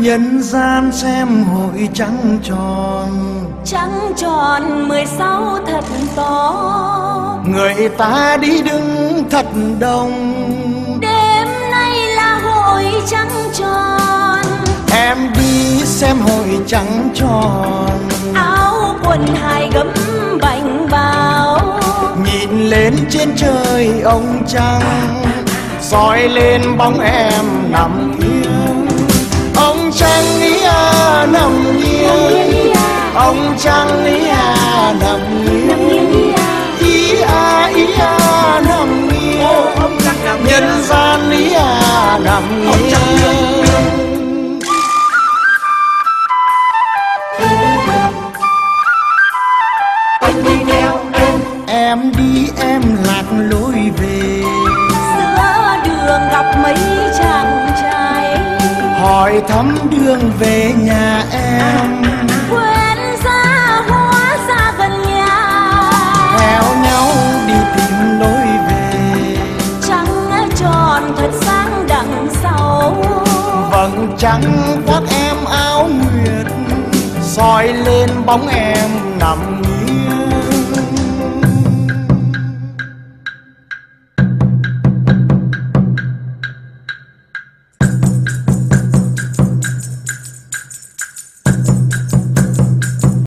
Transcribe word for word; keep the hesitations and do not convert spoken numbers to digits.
Nhân gian xem hội trăng tròn, trăng tròn mười sáu thật to. Người ta đi đứng thật đông, đêm nay là hội trăng tròn. Em đi xem hội trăng tròn, áo quần hai gấm bành bao. Nhìn lên trên trời ông trăng, soi lên bóng em nằm nghiêng. Ông trăng ý à nằm nghiêng, ông trăng ý à nằm nghiêng. Ý à ý à nằm nghiêng, nhân gian ý à nằm nghiêng. Em đi em lạc lối về, giữa đường gặp mấy chàng trai, hỏi thăm đường về nhà em. quên ra hóa ra gần nhà, theo nhau đi tìm lối về. trăng tròn thật sáng đằng sau, Vầng trăng khoác em áo nguyệt, soi lên bóng em